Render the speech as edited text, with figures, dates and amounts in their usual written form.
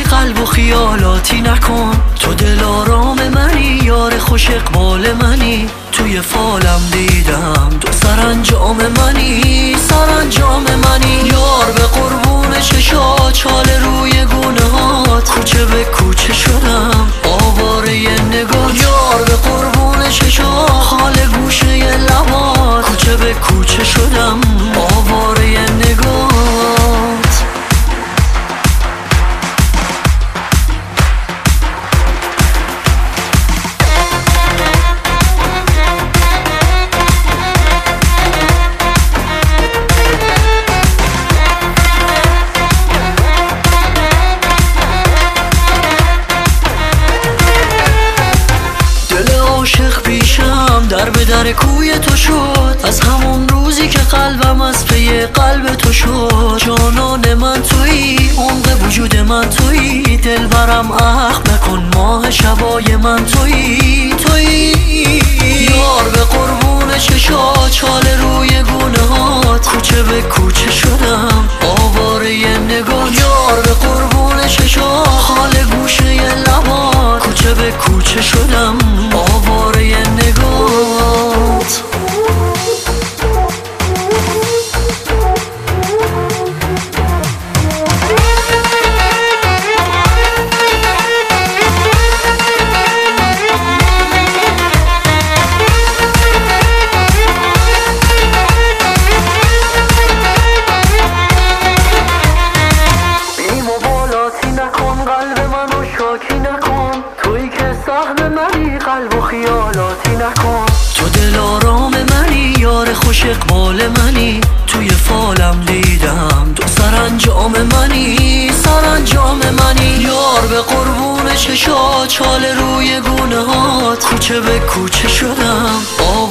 منی قلب و خیالاتی نکن. تو دل آرام منی، یار خوش اقبال منی. توی فالم دیدم تو سرانجام منی، سرانجام منی. یار به قربون چشات، چال روی گونه هات، کوچه به کوچه شدم آواره نگات. یار به قربون چشات، خال گوشه لبات، کوچه به کوچه شدم آواره نگات. عاشق پیشم در به در کوی تو شد، از همون روزی که قلبم از پی قلب تو شد. جانان من تویی، عمق وجود من تویی، دلبرم اخم نکن، ماه شبای من تویی، تویی. یار به قربون چشات، چال روی گونه هات، کوچه به کوچه شدم آواره نگات. یار به قربون چشات، خال گوشه لبات، کوچه به کوچه شدم آواره نگات. قلب و خیالاتی نکن. تو دل آرام منی، یار خوش اقبال منی. توی فالم دیدم تو سرانجام منی، سرانجام منی. یار به قربون چشات، چال روی گونه هات، کوچه به کوچه شدم